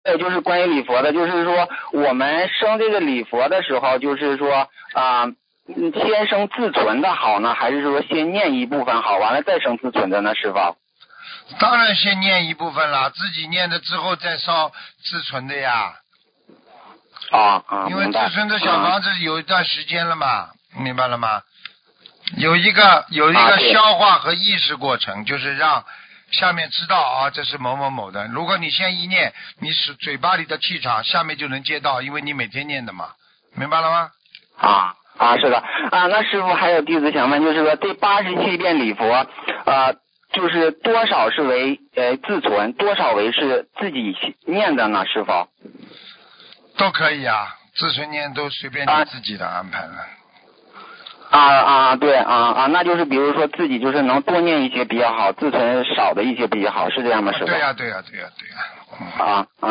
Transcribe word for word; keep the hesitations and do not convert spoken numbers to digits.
呃，就是关于礼佛的，就是说我们生这个礼佛的时候，就是说啊、嗯先生自存的好呢，还是说先念一部分好，完了再生自存的呢，师傅？ 当然先念一部分了，自己念了之后再烧自存的呀。 啊啊， 因为明白自存的小房子有一段时间了嘛，明白了吗？有一个有一个啊对消化和意识过程，就是让下面知道啊，这是某某某的。如果你先一念，你使嘴巴里的气场，下面就能接到，因为你每天念的嘛，明白了吗？ 啊啊，是的啊。那师傅还有弟子想问，就是说这八十七遍礼佛，呃，就是多少是为呃自存，多少为是自己念的呢？师傅？ 都可以啊，自存念都随便你自己的安排了。 啊啊，对啊啊，那就是比如说自己就是能多念一些比较好，自存少的一些比较好，是这样吗？师傅？ 对呀、对呀、对呀、对呀、嗯啊啊。